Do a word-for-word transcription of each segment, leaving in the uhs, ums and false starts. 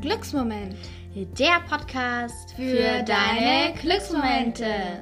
Glücksmoment. Der Podcast für, für deine Glücksmomente.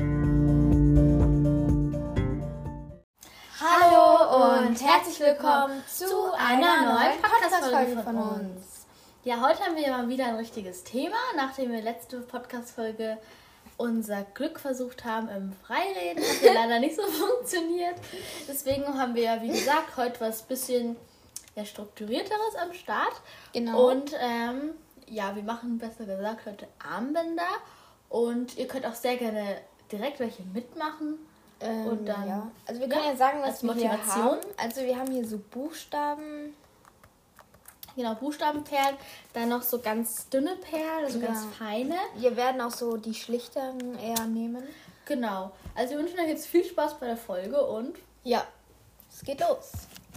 Hallo und herzlich willkommen zu einer neuen Podcast-Folge von uns. Ja, heute haben wir mal wieder ein richtiges Thema, nachdem wir letzte Podcast-Folge unser Glück versucht haben im Freireden. Hat ja leider nicht so funktioniert. Deswegen haben wir ja, wie gesagt, heute was bisschen ja, strukturierteres am Start. Genau. Und ähm, ja, wir machen besser gesagt heute Armbänder. Und ihr könnt auch sehr gerne direkt welche mitmachen. Ähm, und dann, ja. Also wir können ja, ja sagen, was wir hier haben. Also wir haben hier so Buchstaben. Genau, Buchstabenperlen. Dann noch so ganz dünne Perlen, also ja. ganz feine. Wir werden auch so die schlichteren eher nehmen. Genau. Also wir wünschen euch jetzt viel Spaß bei der Folge und ja, es geht los.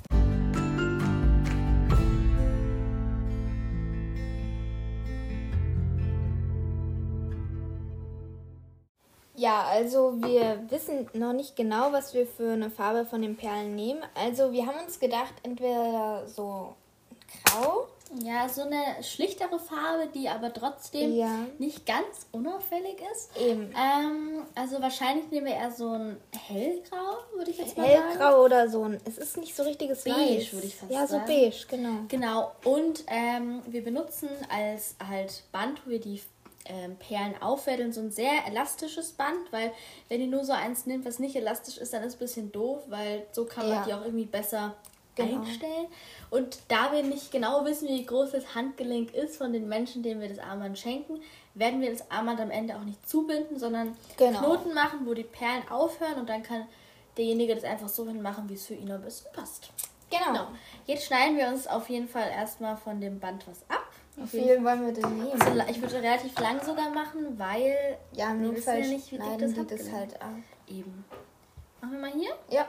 Ja, also wir wissen noch nicht genau, was wir für eine Farbe von den Perlen nehmen. Also wir haben uns gedacht, entweder so grau. Ja, so eine schlichtere Farbe, die aber trotzdem ja. nicht ganz unauffällig ist. Eben. Ähm, also wahrscheinlich nehmen wir eher so ein hellgrau, würde ich jetzt mal hellgrau sagen. Hellgrau oder so ein, es ist nicht so richtiges beige, Weiß. würde ich fast ja, sagen. Ja, so beige, genau. Genau, und ähm, wir benutzen als halt Band, wo wir die ähm, Perlen auffädeln, so ein sehr elastisches Band, weil wenn ihr nur so eins nimmt, was nicht elastisch ist, dann ist es ein bisschen doof, weil so kann man ja. die auch irgendwie besser genau. einstellen. Und da wir nicht genau wissen, wie groß das Handgelenk ist von den Menschen, denen wir das Armband schenken, werden wir das Armband am Ende auch nicht zubinden, sondern genau. Knoten machen, wo die Perlen aufhören und dann kann derjenige das einfach so hinmachen, wie es für ihn am besten passt. Genau. genau. Jetzt schneiden wir uns auf jeden Fall erstmal von dem Band was ab. Wie viel wollen wir denn nehmen? Also, ich würde relativ lang sogar machen, weil ja, im Notfall ja nicht, wie dick das, das, das halt ab. Eben. Machen wir mal hier? Ja.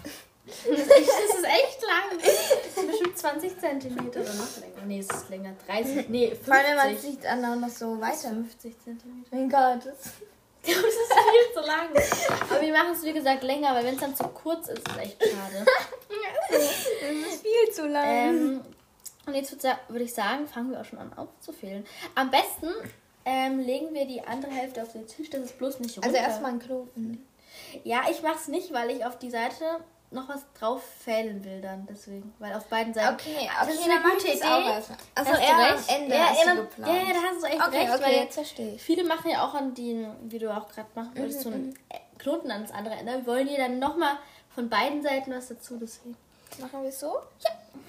Das ist echt, das ist echt lang. Das sind bestimmt zwanzig Zentimeter oder noch länger. Nee, es ist länger. dreißig, nee, fünfzig. Vor allem, man sieht dann auch noch so weiter. fünfzig Zentimeter. Mein Gott. Das, das ist viel zu lang. Aber wir machen es, wie gesagt, länger, weil wenn es dann zu kurz ist, ist es echt schade. Das ist viel zu lang. Ähm, und jetzt würde ich sagen, fangen wir auch schon an aufzufädeln. Am besten ähm, legen wir die andere Hälfte auf den Tisch, dass es bloß nicht runter. Also erstmal einen Knoten. Ja, ich mache es nicht, weil ich auf die Seite noch was drauf fädeln will dann, deswegen, weil auf beiden Seiten. Okay, das okay, ist eine gute Idee. Also eher am Ende ja, hast ja, du geplant. Ja, ja, da hast du echt okay, recht. Okay, weil jetzt verstehe ich. Viele machen ja auch an die, wie du auch gerade machen würdest, mhm, so einen Knoten ans andere Ende. Wir wollen dir dann nochmal von beiden Seiten was dazu, deswegen. Machen wir es so? Ja.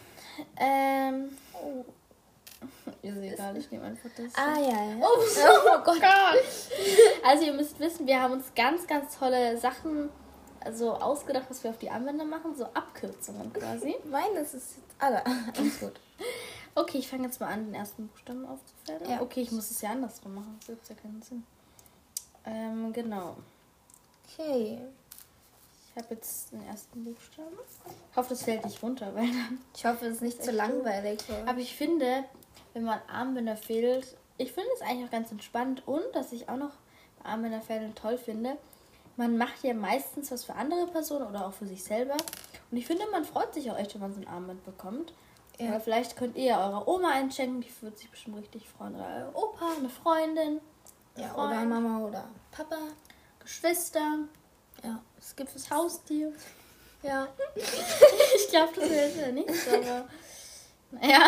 Ähm. Oh. Ihr seht gar nicht, ich nehme einfach das. Ah, ja, ja. Oh, oh Gott. Also ihr müsst wissen, wir haben uns ganz, ganz tolle Sachen also ausgedacht, was wir auf die Armbänder machen, so Abkürzungen quasi. Meines ist jetzt alle. Alles gut. Okay, ich fange jetzt mal an, den ersten Buchstaben aufzufädeln. Ja. Okay, ich muss es ja andersrum machen, das gibt ja keinen Sinn. Ähm, genau. Okay. Ich habe jetzt den ersten Buchstaben. Ich hoffe, das fällt nicht runter, weil dann... Ich hoffe, es ist nicht zu langweilig. Wird. Aber ich finde, wenn man Armbänder fädelt, ich finde es eigentlich auch ganz entspannt und, dass ich auch noch bei Armbänder fädeln toll finde, man macht ja meistens was für andere Personen oder auch für sich selber. Und ich finde, man freut sich auch echt, wenn man so ein Armband bekommt. Ja. Oder vielleicht könnt ihr eurer Oma einschenken, die wird sich bestimmt richtig freuen. Oder euer Opa, eine Freundin. Ja, Freund, oder Mama oder Papa. Geschwister. Ja. Es gibt das Haustier. Ja. Ich glaube, das wäre ja nichts, aber... Ja.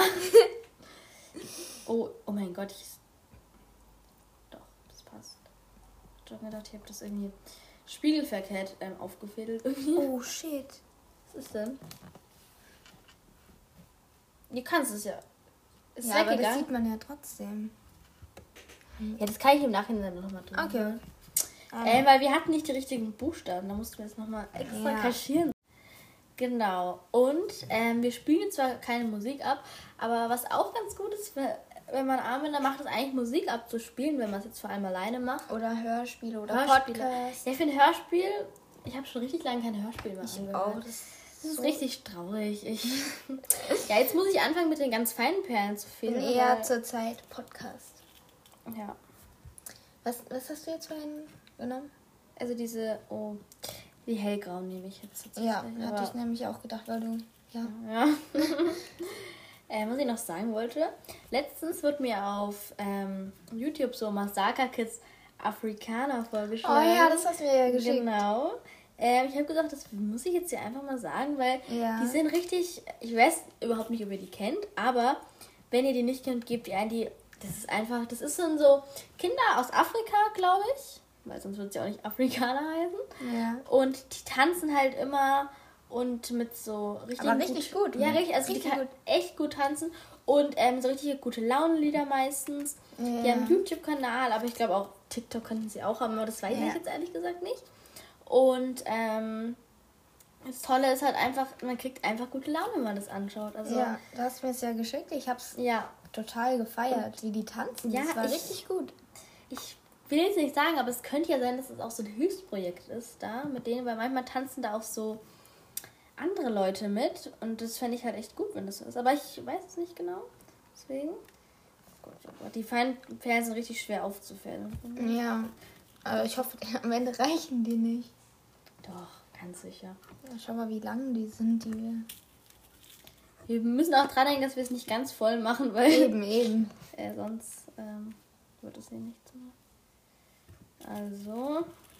Oh, oh mein Gott, ich... Doch, das passt. Ich habe gedacht, ich habe das irgendwie spiegelverkehrt ähm, aufgefädelt. Irgendwie. Oh, shit. Was ist denn? Du kannst es ja. Ist ja, aber das sieht man ja trotzdem. Ja, das kann ich im Nachhinein nochmal tun. Okay. Äh, weil wir hatten nicht die richtigen Buchstaben. Da mussten wir jetzt nochmal extra ja. kaschieren. Genau. Und ähm, wir spielen zwar keine Musik ab, aber was auch ganz gut ist, wenn man Armbänder macht, ist eigentlich Musik abzuspielen, wenn man es jetzt vor allem alleine macht. Oder Hörspiele oder Hörspiele. Podcast. Ja, für ein Hörspiel, ich habe schon richtig lange kein Hörspiel mehr ich angehört. Auch. Das, das ist so richtig traurig. Ich ja, jetzt muss ich anfangen mit den ganz feinen Perlen zu fädeln. Eher zur Zeit Podcast. Ja. Was, was hast du jetzt für einen genommen? Also diese, oh, die hellgrau nehme ich jetzt. Ja, hatte ich nämlich auch gedacht, weil du, ja. Ja. äh, muss ich dir noch sagen wollte, letztens wird mir auf ähm, YouTube so Masaka Kids Afrikaner vorgeschlagen. Oh ja, das hast du mir ja geschickt. Genau. Ähm, ich habe gesagt, das muss ich jetzt hier einfach mal sagen, weil ja. die sind richtig, ich weiß überhaupt nicht, ob ihr die kennt, aber wenn ihr die nicht kennt, gebt ihr ein, die, das ist einfach, das ist so Kinder aus Afrika, glaube ich, weil sonst wird es ja auch nicht Afrikaner heißen. Ja. Und die tanzen halt immer und mit so richtig Aber richtig gut. gut ja, richtig, also richtig die kann gut. echt gut tanzen und ähm, so richtig gute Launenlieder meistens. Ja. Die haben einen YouTube-Kanal, aber ich glaube auch TikTok könnten sie auch haben, aber das weiß ja. ich jetzt ehrlich gesagt nicht. Und ähm, das Tolle ist halt einfach, man kriegt einfach gute Laune, wenn man das anschaut. Also, ja, du hast mir es ja geschickt. Ich habe es ja. total gefeiert, und wie die tanzen. Ja, das war ich, richtig gut. Ich will jetzt nicht sagen, aber es könnte ja sein, dass es auch so ein Hilfsprojekt ist da mit denen, weil manchmal tanzen da auch so andere Leute mit und das fände ich halt echt gut, wenn das so ist. Aber ich weiß es nicht genau. Deswegen. Oh Gott, oh Gott. Die Perlen sind richtig schwer aufzufällen. Ja, aber ich hoffe, am Ende reichen die nicht. Doch, ganz sicher. Ja, schau mal, wie lang die sind, die wir. Wir müssen auch dran denken, dass wir es nicht ganz voll machen, weil. Eben, eben. Äh, sonst ähm, wird es hier nichts mehr. Also.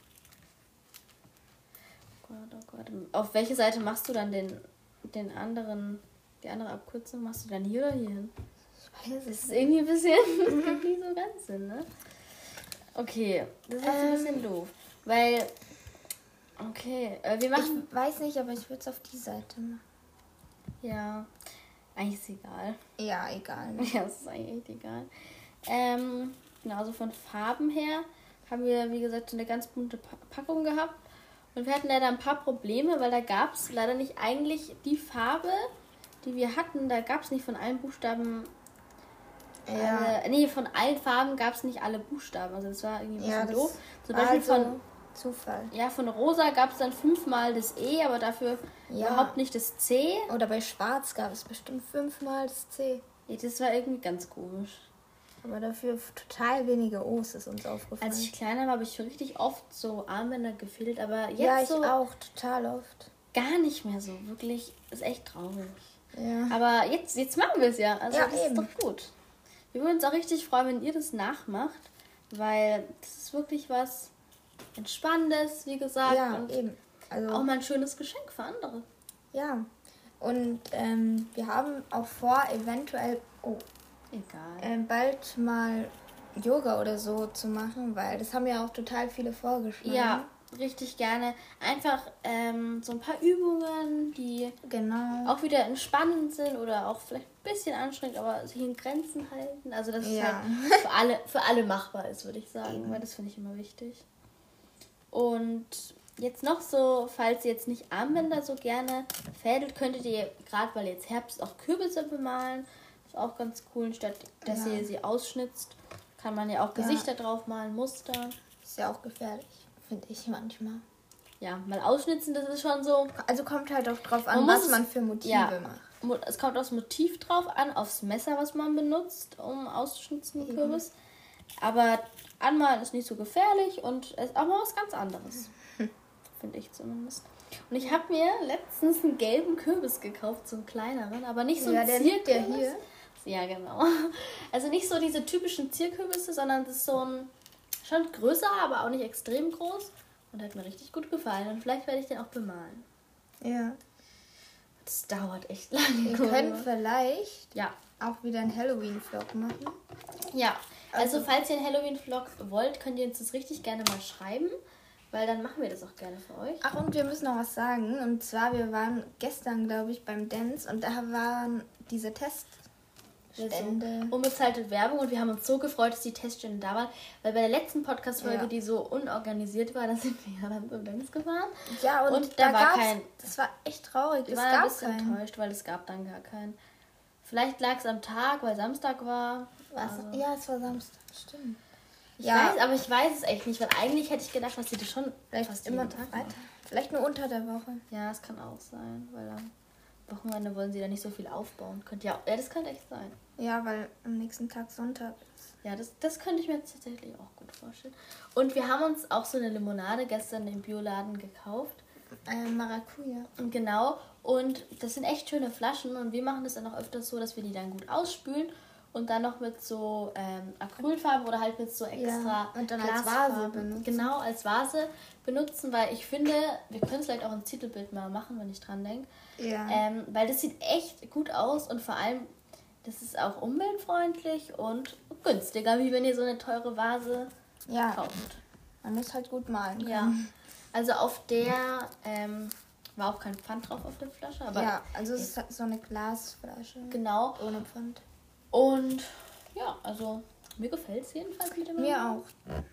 Oh Gott, oh Gott. Auf welche Seite machst du dann den, den anderen, die andere Abkürzung? Machst du dann hier oder hier hin? Ich weiß Das es ist irgendwie ein bisschen. Das macht nicht so ganz Sinn, ne? Okay, das ist jetzt ein bisschen doof. Weil. Okay, äh, wir machen. Ich weiß nicht, aber ich würde es auf die Seite machen. Ja, eigentlich ist es egal. Ja, egal. Ja, es ist eigentlich echt egal. Ähm, genau, also von Farben her haben wir, wie gesagt, eine ganz bunte Pa- Packung gehabt. Und wir hatten leider ein paar Probleme, weil da gab es leider nicht eigentlich die Farbe, die wir hatten. Da gab es nicht von allen Buchstaben. Ja. Alle, nee, von allen Farben gab es nicht alle Buchstaben. Also das war irgendwie ein Ja, bisschen das doof. Zum Beispiel also von, Zufall. ja, von Rosa gab es dann fünfmal das E, aber dafür Ja. überhaupt nicht das C. Oder bei Schwarz gab es bestimmt fünfmal das C. Ja, das war irgendwie ganz komisch. Aber dafür total wenige O's ist uns aufgefallen. Als ich kleiner war, habe ich richtig oft so Armbänder gefädelt, aber jetzt ja, ich so auch, total oft. gar nicht mehr so. Wirklich, ist echt traurig. Ja. Aber jetzt, jetzt machen wir es ja. Also Ja, das eben. ist doch gut. Wir würden uns auch richtig freuen, wenn ihr das nachmacht, weil das ist wirklich was Entspannendes, wie gesagt. Ja, und eben. Also, auch mal ein schönes Geschenk für andere. ja. Und ähm, wir haben auch vor, eventuell oh, Egal. ähm, bald mal Yoga oder so zu machen, weil das haben ja auch total viele vorgeschlagen. Ja, richtig gerne. Einfach ähm, so ein paar Übungen, die Genau. auch wieder entspannend sind oder auch vielleicht ein bisschen anstrengend, aber sich in Grenzen halten. Also dass es Ja. halt für alle, für alle machbar ist, würde ich sagen, weil das finde ich immer wichtig. Und jetzt noch so, falls ihr jetzt nicht Armbänder so gerne fädelt, könntet ihr, gerade weil jetzt Herbst, auch Kürbisse bemalen. Ist auch ganz cool. Statt dass Ja. ihr sie ausschnitzt, kann man ja auch Gesichter drauf malen, Muster. Ist ja auch gefährlich, finde ich manchmal. Ja, mal ausschnitzen, das ist schon so. Also kommt halt auch drauf an, Man muss was es- man für Motive ja. macht. Mo- Es kommt aufs Motiv drauf an, aufs Messer, was man benutzt, um auszuschnitzen, den Eben. Kürbis. Aber anmalen ist nicht so gefährlich und es ist auch mal was ganz anderes. Finde ich zumindest. Und ich habe mir letztens einen gelben Kürbis gekauft, so einen kleineren, aber nicht so Ja, einen der liegt ja Zierkürbis. hier. Ja, genau. Also nicht so diese typischen Zierkürbisse, sondern das ist so ein schon größer, aber auch nicht extrem groß. Und hat mir richtig gut gefallen. Und vielleicht werde ich den auch bemalen. Ja. Das dauert echt lange. Wir können vielleicht Ja. auch wieder einen Halloween-Vlog machen. Ja, also, Also- falls ihr einen Halloween-Vlog wollt, könnt ihr uns das richtig gerne mal schreiben, weil dann machen wir das auch gerne für euch. Ach, und wir müssen noch was sagen. Und zwar, wir waren gestern, glaube ich, beim Dance und da waren diese Teststände. Unbezahlte Werbung und wir haben uns so gefreut, dass die Teststände da waren, weil bei der letzten Podcast-Folge, Ja. die so unorganisiert war, da sind wir ja dann zum Dance gefahren. Ja, und, Und da da war gab's, kein- das war echt traurig. Wir Es waren ein gab bisschen keinen. enttäuscht, weil es gab dann gar keinen. Vielleicht lag es am Tag, weil Samstag war. Was? Also, Ja, es war Samstag, stimmt. ich ja. weiß, aber ich weiß es echt nicht, weil eigentlich hätte ich gedacht, dass sie das schon Vielleicht fast immer jeden Tag weiter. machen. Vielleicht nur unter der Woche. Ja, es kann auch sein, weil am Wochenende wollen sie da nicht so viel aufbauen. Könnte ja, ja, das könnte echt sein. Ja, weil am nächsten Tag Sonntag ist. Ja, das, das könnte ich mir jetzt tatsächlich auch gut vorstellen. Und wir haben uns auch so eine Limonade gestern im Bioladen gekauft. Äh, Maracuja. Und genau. Und das sind echt schöne Flaschen und wir machen das dann auch öfters so, dass wir die dann gut ausspülen und dann noch mit so ähm, Acrylfarbe oder halt mit so extra ja, und dann Glasfarben, als Vase benutzen. Genau, als Vase benutzen, weil ich finde, wir können es vielleicht auch ein Titelbild mal machen, wenn ich dran denke. Ja. Ähm, weil das sieht echt gut aus und vor allem, das ist auch umweltfreundlich und günstiger, wie wenn ihr so eine teure Vase ja. kauft. Man muss halt gut malen können. Ja, also auf der ähm, war auch kein Pfand drauf auf der Flasche. Aber ja, also es ist so eine Glasflasche. Genau. Ohne Pfand. Und ja, also mir gefällt es jedenfalls mit dem Mir auch.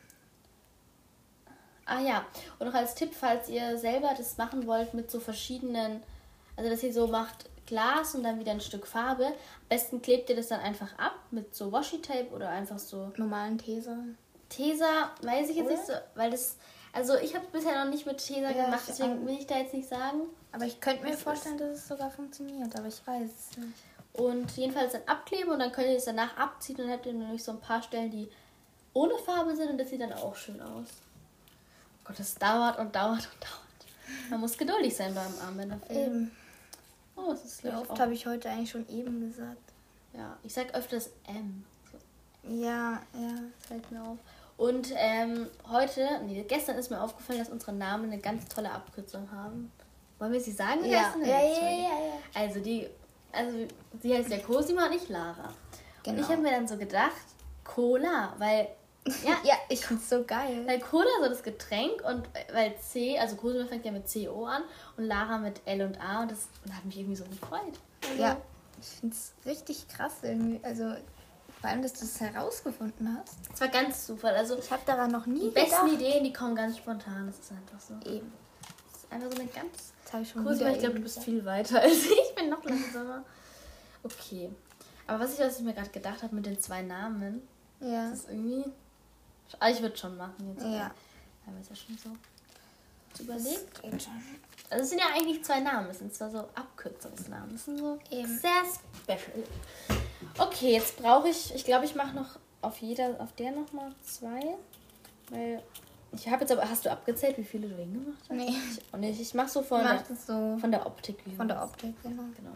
Ah ja, und noch als Tipp, falls ihr selber das machen wollt mit so verschiedenen, also dass ihr so macht Glas und dann wieder ein Stück Farbe. Am besten klebt ihr das dann einfach ab mit so Washi-Tape oder einfach so... Normalen Tesa. Tesa, weiß ich jetzt Oder? nicht so, weil das... Also ich habe es bisher noch nicht mit Tesa Ja, gemacht, ich deswegen auch. will ich da jetzt nicht sagen. Aber ich könnte mir Was vorstellen, dass es sogar funktioniert, aber ich weiß es nicht. Und jedenfalls dann abkleben und dann könnt ihr es danach abziehen und dann habt ihr nämlich so ein paar Stellen, die ohne Farbe sind und das sieht dann auch schön aus. Oh Gott, das dauert und dauert und dauert. Man muss geduldig sein beim Armbänderfilm. Eben. Oh, das ist Wie gleich oft auch. habe ich heute eigentlich schon eben gesagt? Ja, ich sag öfters M. So, Ja, ja. fällt mir auf. Und ähm, heute, nee, gestern ist mir aufgefallen, dass unsere Namen eine ganz tolle Abkürzung haben. Wollen wir sie sagen? oder Ja, erst in der ja, nächsten ja, Folge? ja, ja. Also die, also sie heißt ja Cosima und ich Lara. Genau. Und ich habe mir dann so gedacht, Cola, weil ja, Ja, ich find's so geil. weil Cola so das Getränk und weil C, also Cosima fängt ja mit C O an und Lara mit L und A und das hat mich irgendwie so gefreut. Also, Ja, ich find's richtig krass irgendwie. Also, vor allem, dass du es herausgefunden hast. Es war ganz Zufall. Also Ich habe daran noch nie die besten gedacht. Ideen, die kommen ganz spontan. Das ist einfach so. Eben. Das ist einfach so eine ganz Das habe ich schon Cosima, wieder ich glaube, du eben bist gesagt. viel weiter als ich. Ich bin noch langsamer. Okay. Aber was ich, was ich mir gerade gedacht habe mit den zwei Namen, Ja. das ist irgendwie... Ah, ich würde schon machen jetzt. Ja. Aber ist ja schon so zu überlegen. Das geht schon. Also es sind ja eigentlich zwei Namen. Es sind zwar so Abkürzungsnamen. Das sind so Eben. sehr special. Okay, jetzt brauche ich... Ich glaube, ich mache noch auf jeder... Auf der nochmal zwei. Weil... Ich habe jetzt aber... Hast du abgezählt, wie viele du hingemacht hast? Nee. Ich, und ich, ich mache so von Ich der, mach das so von der Optik. Wie von der man- Optik, genau. Genau.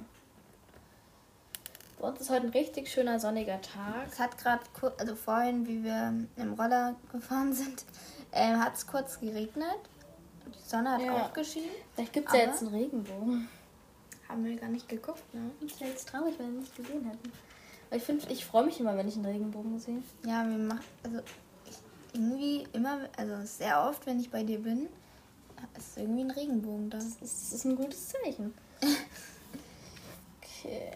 Bei uns ist heute ein richtig schöner sonniger Tag. Es hat gerade, also vorhin, wie wir im Roller gefahren sind, ähm, hat es kurz geregnet. Die Sonne hat Ja. auch geschienen. Vielleicht gibt es ja Aber- jetzt einen Regenbogen. Haben wir gar nicht geguckt, ne? Das wäre jetzt traurig, wenn wir nicht gesehen hätten. Aber ich finde, ich freue mich immer, wenn ich einen Regenbogen sehe. Ja, wir machen, also ich, irgendwie immer, also sehr oft, wenn ich bei dir bin, ist irgendwie ein Regenbogen da. Das ist, das ist ein gutes Zeichen. Okay.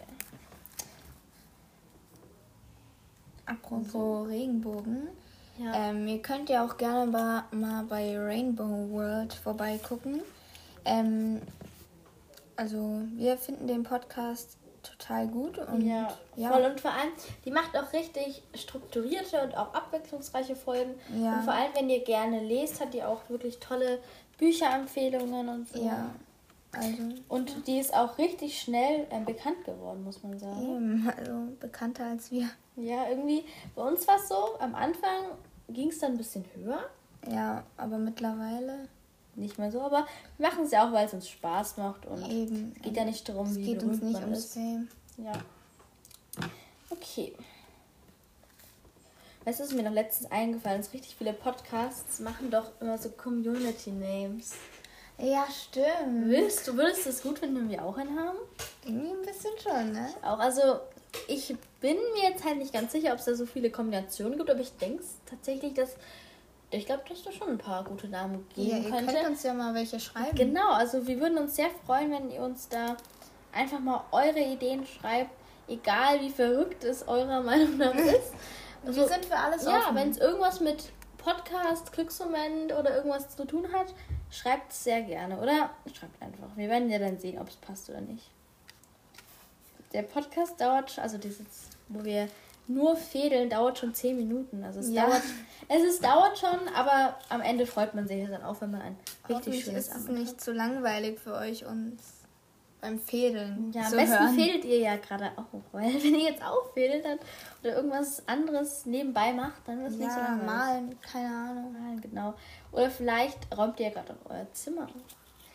Apropos Regenbogen, Ja. ähm, ihr könnt ja auch gerne ba- mal bei Rainbow World vorbeigucken. Ähm, also wir finden den Podcast total gut und ja, ja, voll. Und vor allem, die macht auch richtig strukturierte und auch abwechslungsreiche Folgen. Ja. Und vor allem, wenn ihr gerne lest, hat die auch wirklich tolle Bücherempfehlungen und so. ja, also Und die ist auch richtig schnell ähm, bekannt geworden, muss man sagen. eben, also bekannter als wir. Ja, irgendwie, bei uns war es so, am Anfang ging es dann ein bisschen höher. Ja, aber mittlerweile Nicht mehr so, aber wir machen es ja auch, weil es uns Spaß macht und eben. es geht ja nicht darum, Es wie geht uns berühmt nicht man ums ist. Fame. Ja. Okay. Weißt du, was mir noch letztens eingefallen ist? Richtig viele Podcasts machen doch immer so Community Names. Ja, stimmt. Willst du, würdest du es gut finden, wenn wir auch einen haben? Irgendwie ein bisschen schon, ne? Auch, also ich bin mir jetzt halt nicht ganz sicher, ob es da so viele Kombinationen gibt, aber ich denke tatsächlich, dass ich glaube, dass da schon ein paar gute Namen Ja, geben ihr könnte. könnt uns ja mal welche schreiben. Genau, also wir würden uns sehr freuen, wenn ihr uns da einfach mal eure Ideen schreibt, egal wie verrückt es eurer Meinung nach ist. Wir sind für alles Ja, offen. wenn es irgendwas mit Podcast, Glücksmoment oder irgendwas zu tun hat, schreibt es sehr gerne. Oder schreibt einfach. Wir werden ja dann sehen, ob es passt oder nicht. Der Podcast dauert, also dieses, wo wir nur fädeln, dauert schon zehn Minuten. Also es Ja. dauert, es ist, dauert schon, aber am Ende freut man sich dann auch, wenn man ein richtig Hoffentlich schönes ist es Abend nicht zu langweilig für euch, uns beim Fädeln Ja, am zu besten hören. fädelt ihr ja gerade auch. Weil wenn ihr jetzt auch fädelt dann, oder irgendwas anderes nebenbei macht, dann ist es nicht so Ja, langweilig. malen, keine Ahnung. Malen, genau. Oder vielleicht räumt ihr ja gerade auch euer Zimmer auf.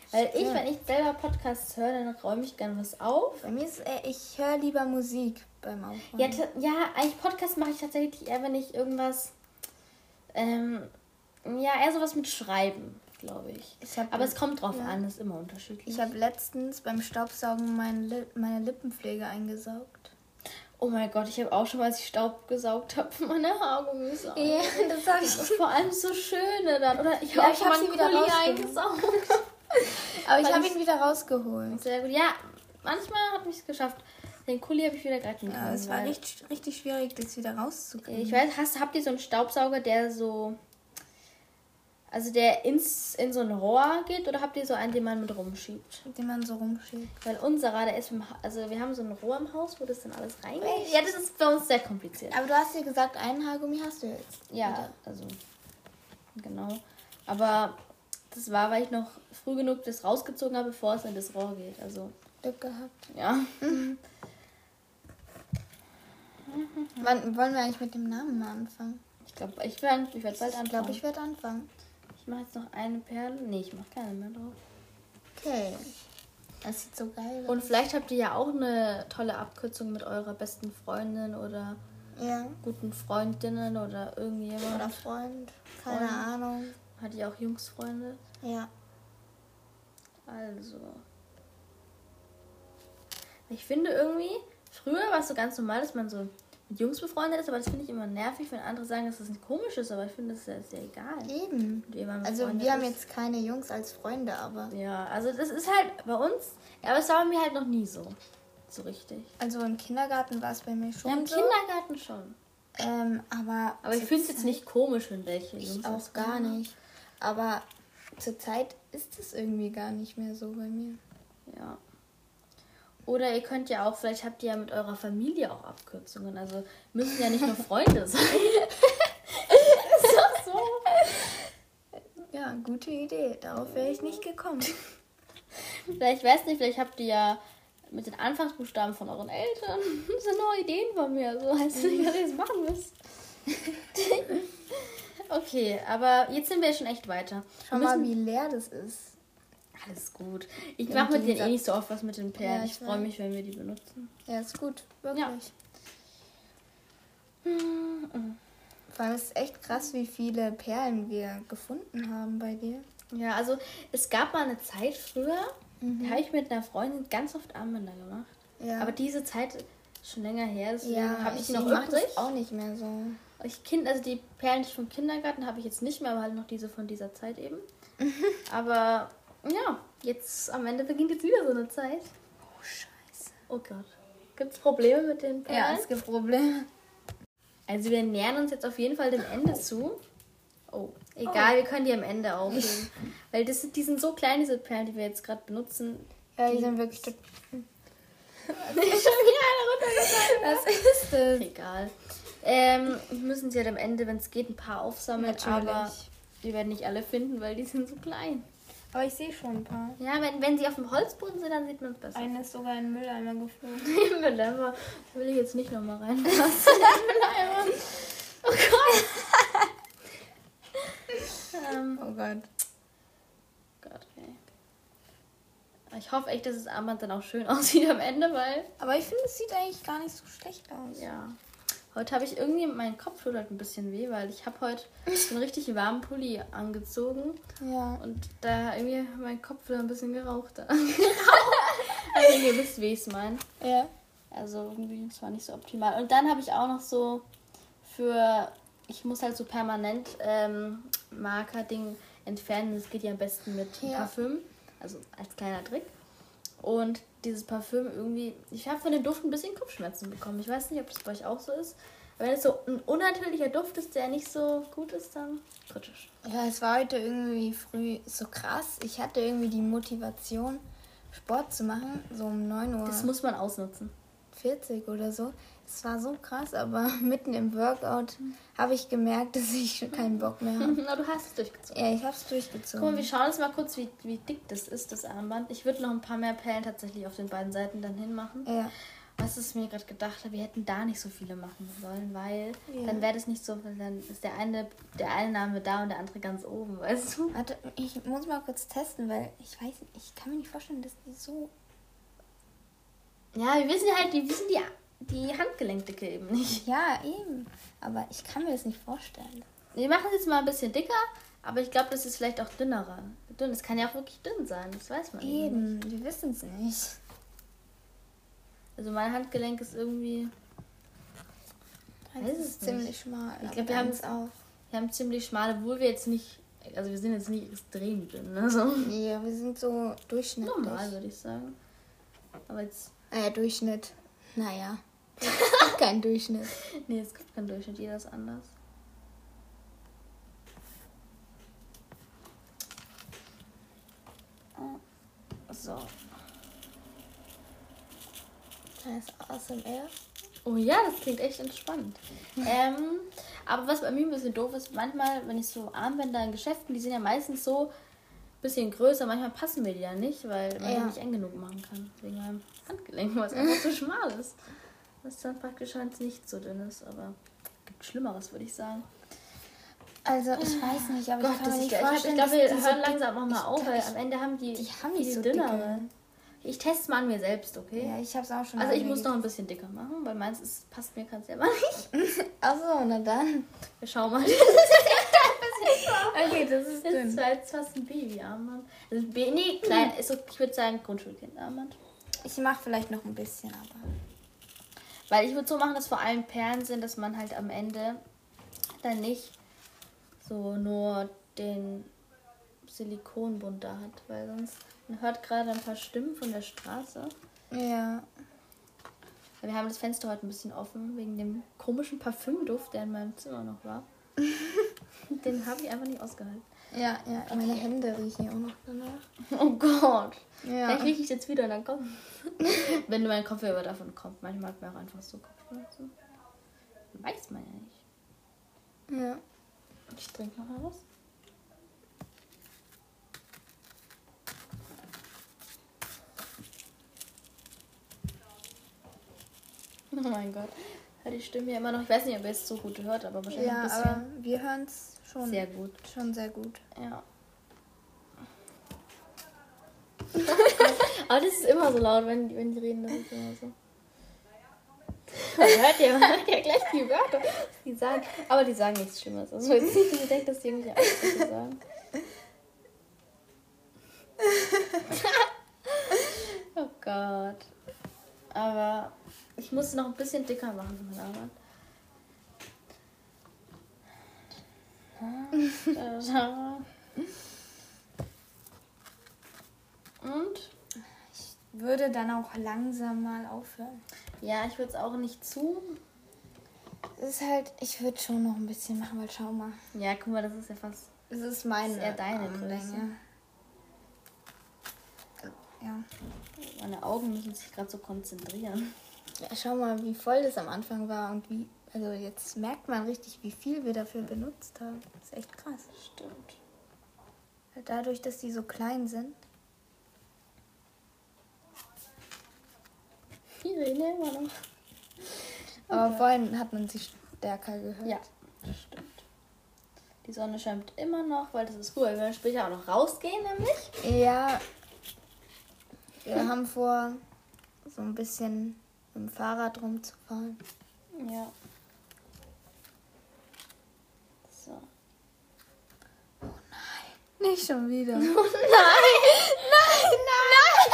Weil ich, wenn ich selber Podcasts höre, dann räume ich gerne was auf. Bei mir ist, äh, ich höre lieber Musik beim Aufräumen. Ja, t- ja, eigentlich Podcast mache ich tatsächlich eher, wenn ich irgendwas, ähm, ja, eher sowas mit Schreiben, glaube ich. ich hab, Aber es kommt drauf ja. an, ist immer unterschiedlich. Ich habe letztens beim Staubsaugen mein Li- meine Lippenpflege eingesaugt. Oh mein Gott, ich habe auch schon, als ich Staub gesaugt habe, meine Haargummis an. Ja, das habe ich. Vor allem so schöne dann. Oder ich Ja, habe auch ich schon hab mal sie einen wieder Kuli rausgeholt. eingesaugt. Aber ich Weil habe ich- ihn wieder rausgeholt. Sehr gut. Ja, manchmal habe ich es geschafft. Den Kuli habe ich wieder retten können. Ja, es war weil- richtig, richtig schwierig, das wieder rauszukriegen. Ich weiß, hast, habt ihr so einen Staubsauger, der so... Also der ins, in so ein Rohr geht oder habt ihr so einen, den man mit rumschiebt? Den man so rumschiebt. Weil unserer, der ist im Ha- also wir haben so ein Rohr im Haus, wo das dann alles reingeht. Ja, das ist bei uns sehr kompliziert. Aber du hast ja gesagt, einen Haargummi hast du jetzt. Ja, also genau. Aber das war, weil ich noch früh genug das rausgezogen habe, bevor es in das Rohr geht. Also Glück gehabt. ja. Wann wollen wir eigentlich mit dem Namen mal anfangen? Ich glaube, ich werde ich werd bald Ich anfangen. glaube, ich werde anfangen. Ich mache jetzt noch eine Perle. Nee, ich mache keine mehr drauf. Okay. Das sieht so geil aus. Und vielleicht habt ihr ja auch eine tolle Abkürzung mit eurer besten Freundin oder Ja. guten Freundinnen oder irgendjemand. Oder Freund. Keine Freund. Ahnung. Hat ihr auch Jungsfreunde? Ja. Also. Ich finde irgendwie, früher war es so ganz normal, dass man so mit Jungs befreundet ist, aber das finde ich immer nervig, wenn andere sagen, dass das nicht komisch ist, aber ich finde, das ist ja sehr egal. Eben. Mit wem man Also befreundet wir haben ist. jetzt keine Jungs als Freunde, aber... Ja, also das ist halt bei uns, ja, aber es war bei mir halt noch nie so. So richtig. Also im Kindergarten war es bei mir schon Ja, im so. Kindergarten schon. Ähm, aber... Aber ich zur finde es jetzt Zeit- nicht komisch, wenn welche Jungs Ich auch das gar machen. nicht. Aber zurzeit ist es irgendwie gar nicht mehr so bei mir. Ja. Oder ihr könnt ja auch, vielleicht habt ihr ja mit eurer Familie auch Abkürzungen. Also müssen ja nicht nur Freunde sein. Ist doch so. Ja, gute Idee. Darauf wäre ich nicht gekommen. Vielleicht, weiß nicht, vielleicht habt ihr ja mit den Anfangsbuchstaben von euren Eltern das sind neue Ideen von mir. So heißt es nicht, dass ihr es machen müsst. Okay, aber jetzt sind wir schon echt weiter. Schau Wir mal, müssen- wie leer das ist. Alles gut. Ich Ja, mache mit die denen Sa- eh nicht so oft was mit den Perlen. Ja, ich ich freue weiß. mich, wenn wir die benutzen. Ja, ist gut. Wirklich. Ja. Vor allem ist es echt krass, wie viele Perlen wir gefunden haben bei dir. Ja, also es gab mal eine Zeit früher, Mhm. da habe ich mit einer Freundin ganz oft Armbänder gemacht. Ja. Aber diese Zeit ist schon länger her, deswegen ja, habe ich die noch mach übrig. das auch nicht mehr so. Ich kind, also die Perlen die vom Kindergarten habe ich jetzt nicht mehr, aber halt noch diese von dieser Zeit eben. Aber ja, jetzt am Ende beginnt jetzt wieder so eine Zeit. Oh, scheiße. Oh Gott. Gibt es Probleme mit den Perlen? Ja, es gibt Probleme. Also wir nähern uns jetzt auf jeden Fall dem Ende zu. Oh, egal, wir können die am Ende aufheben. Weil das sind, die sind so klein, diese Perlen, die wir jetzt gerade benutzen. Ja, die sind wirklich... tot- Schon wieder eine runtergefallen. Was ist das? Egal. Ähm, wir müssen sie halt am Ende, wenn es geht, ein paar aufsammeln. Natürlich. Aber wir werden nicht alle finden, weil die sind so klein. Aber ich sehe schon ein paar. Ja, wenn, wenn sie auf dem Holzboden sind, dann sieht man es besser. Eine ist sogar in den Mülleimer geflogen. Im Mülleimer. Da will ich jetzt nicht nochmal rein. Was ist denn Mülleimer? Oh Gott. ähm, Oh Gott. Gott, ey. Ich hoffe echt, dass das Armband dann auch schön aussieht am Ende, weil, Aber ich finde, es sieht eigentlich gar nicht so schlecht aus. ja. Heute habe ich irgendwie, mein Kopf tut halt ein bisschen weh, weil ich habe heute so einen richtig warmen Pulli angezogen Ja. und da irgendwie mein Kopf wieder ein bisschen geraucht. Also ihr wisst, wie ich es meine. Ja. Also irgendwie, das war nicht so optimal. Und dann habe ich auch noch so für, ich muss halt so permanent ähm, Marker-Ding entfernen. Das geht ja am besten mit Ja. Parfüm, also als kleiner Trick. Und dieses Parfüm irgendwie, ich habe von dem Duft ein bisschen Kopfschmerzen bekommen. Ich weiß nicht, ob das bei euch auch so ist. Aber wenn es so ein unnatürlicher Duft ist, der nicht so gut ist, dann kritisch. Ja, es war heute irgendwie früh so krass. Ich hatte irgendwie die Motivation, Sport zu machen, so um neun Uhr Das muss man ausnutzen. vierzig oder so. Es war so krass, aber mitten im Workout habe ich gemerkt, dass ich schon keinen Bock mehr habe. Na, du hast es durchgezogen. Ja, ich habe es Guck mal, durchgezogen. wir schauen jetzt mal kurz, wie, wie dick das ist, das Armband. Ich würde noch ein paar mehr Perlen tatsächlich auf den beiden Seiten dann hinmachen. Ja, Was ist mir gerade gedacht habe, wir hätten da nicht so viele machen sollen, weil Ja. dann wäre das nicht so, dann ist der eine, der eine Name da und der andere ganz oben, weißt du? Warte, ich muss mal kurz testen, weil ich weiß nicht, ich kann mir nicht vorstellen, dass die so... Ja, wir wissen halt, wir wissen die, die Handgelenkdicke eben nicht. Ja, eben. Aber ich kann mir das nicht vorstellen. Wir machen es jetzt mal ein bisschen dicker, aber ich glaube, das ist vielleicht auch dünnerer. Dünn, es kann ja auch wirklich dünn sein, das weiß man eben. Eben, wir wissen es nicht. Also mein Handgelenk ist irgendwie... Das Weiß es ist ziemlich schmal. Ich aber glaube, wir haben deins auch. Wir haben ziemlich schmale, obwohl wir jetzt nicht... Also wir sind jetzt nicht extrem dünn, ne? So. Ja, wir sind so durchschnittlich. Normal, würde ich sagen. Aber jetzt... Äh, Durchschnitt. Naja. Es gibt kein Durchschnitt. Nee, es gibt keinen Durchschnitt, jeder ist anders. So. Das ist A S M R. Oh ja, das klingt echt entspannt. ähm, aber was bei mir ein bisschen doof ist, manchmal, wenn ich so Armbänder in Geschäften, die sind ja meistens so ein bisschen größer, manchmal passen mir die ja nicht, weil man Ja. die nicht eng genug machen kann. Wegen meinem Handgelenk, was einfach so schmal ist. Was dann praktisch halt nicht so dünn ist, aber gibt Schlimmeres, würde ich sagen. Also, ich weiß nicht, aber Gott, ich kann das mir ist nicht ja, ich, hab- ich vorstellen, glaube, dass wir die so hören dick- langsam noch mal ich- auf, weil ich- am Ende haben die, die haben nicht die so dünnere. dicke. Ich teste mal an mir selbst, okay? Ja, ich hab's auch schon Also mal ich muss noch getestet. ein bisschen dicker machen, weil meins ist, passt mir gerade selber nicht. Achso, na dann. Wir schauen mal. Okay, das ist Das ist dünn. zwar jetzt fast ein Babyarmband. Also B- nee, klein, ist so, ich würde sagen Grundschulkindarmband. Ich mach vielleicht noch ein bisschen, aber... Weil ich würde so machen, dass vor allem Perlen sind, dass man halt am Ende dann nicht so nur den Silikonbund da hat. Weil sonst, man hört gerade ein paar Stimmen von der Straße. Ja. Wir haben das Fenster heute ein bisschen offen, wegen dem komischen Parfümduft, der in meinem Zimmer noch war. Den habe ich einfach nicht ausgehalten. Ja, ja, meine Hände riechen auch noch danach. Oh Gott. Ja. Vielleicht rieche ich jetzt wieder und dann kommt. Wenn mein Kopfhörer davon kommt. Manchmal hat man auch einfach so Kopfschmerzen. Weiß man ja nicht. Ja. Ich trinke noch mal was. Oh mein Gott. Hört die Stimme ja immer noch. Ich weiß nicht, ob ihr es so gut hört, aber wahrscheinlich Ja, ein bisschen. aber wir hören es schon Sehr gut. Schon sehr gut. Ja. Aber das ist immer so laut, wenn, wenn die reden. Das ist immer so. Man hört ja, man hört ja gleich die Wörter, die sagen. Aber die sagen nichts Schlimmes. Also jetzt nicht, dass ihr denkt, dass die irgendwie Angst sagen. Oh Gott. Aber ich muss es noch ein bisschen dicker machen, meine Arbeit. Und? Ich würde dann auch langsam mal aufhören. Ja, ich würde es auch nicht zu. Es ist halt, ich würde schon noch ein bisschen machen, weil schau mal. Ja, guck mal, das ist ja fast. Es ist meine Das ist eher deine Armlänge. Größe. Ja. Meine Augen müssen sich gerade so konzentrieren. Ja, schau mal, wie voll das am Anfang war und wie, also jetzt merkt man richtig, wie viel wir dafür benutzt haben. Das ist echt krass. Stimmt. Dadurch, dass die so klein sind. Die reden ja immer noch. Aber vorhin hat man sie stärker gehört. Ja, das stimmt. Die Sonne scheint immer noch, weil das ist cool. Wir werden später auch noch rausgehen, nämlich. Ja. Wir haben vor, so ein bisschen mit dem Fahrrad rumzufahren. Ja. So. Nicht schon wieder. Oh nein! Nein! Nein!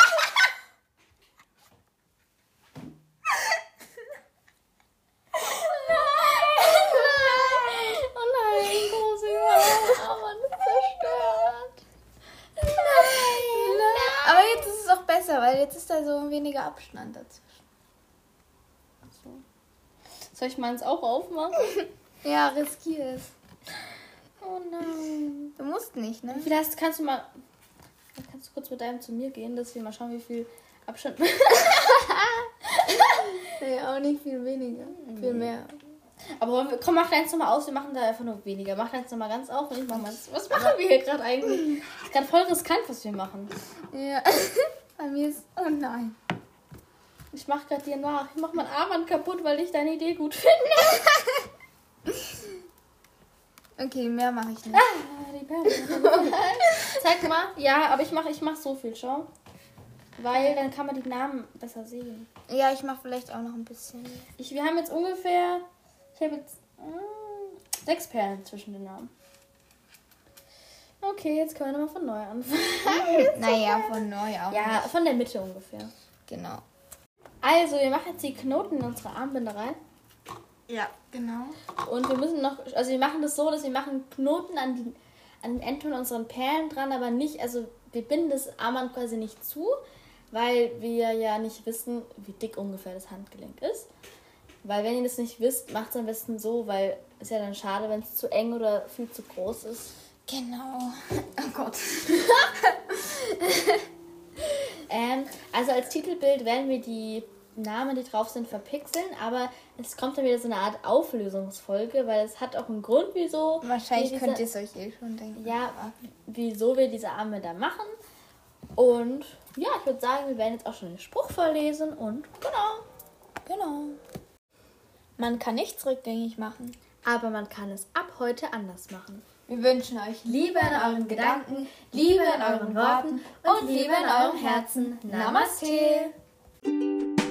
Nein! Oh nein, große aber zerstört. Nein! Aber jetzt ist es auch besser, weil jetzt ist da so weniger Abstand dazwischen. So. Soll ich meins auch aufmachen? Ja, riskier es. Oh nein. Du musst nicht, ne? Vielleicht kannst du mal. Kannst du kurz mit deinem zu mir gehen, dass wir mal schauen, wie viel Abstand. Nee, auch nicht viel weniger. Viel mehr. Aber wollen wir, komm, mach deins nochmal aus, wir machen da einfach nur weniger. Mach deins nochmal ganz auf und ich mach meins. Was machen wir hier gerade eigentlich? Das ist gerade voll riskant, was wir machen. Ja. Bei mir ist. Oh nein. Ich mach grad dir nach. Ich mach mein Armband kaputt, weil ich deine Idee gut finde. Okay, mehr mache ich nicht. Ah, die Perlen. Zeig mal. Ja, aber ich mach, ich mach so viel, schau. Weil dann kann man die Namen besser sehen. Ja, ich mache vielleicht auch noch ein bisschen. Ich, wir haben jetzt ungefähr... Ich habe jetzt äh, sechs Perlen zwischen den Namen. Okay, jetzt können wir nochmal von neu anfangen. Naja, von neu auch. Ja, von der Mitte ungefähr. Genau. Also, wir machen jetzt die Knoten in unsere Armbänder rein. Ja, genau. Und wir müssen noch, also wir machen das so, dass wir machen Knoten an, die, an den Enden von unseren Perlen dran, aber nicht, also wir binden das Armband quasi nicht zu, weil wir ja nicht wissen, wie dick ungefähr das Handgelenk ist. Weil wenn ihr das nicht wisst, macht es am besten so, weil es ja dann schade, wenn es zu eng oder viel zu groß ist. Genau. Oh Gott. ähm, also als Titelbild werden wir die Namen, die drauf sind, verpixeln, aber es kommt dann wieder so eine Art Auflösungsfolge, weil es hat auch einen Grund, wieso... Wahrscheinlich diese, könnt ihr es euch eh schon denken. Ja, wieso wir diese Armbänder machen. Und ja, ich würde sagen, wir werden jetzt auch schon den Spruch vorlesen und genau. Genau. Man kann nichts rückgängig machen. Aber man kann es ab heute anders machen. Wir wünschen euch Liebe in euren Gedanken, Liebe in euren Worten und Liebe in eurem Herzen. Namaste.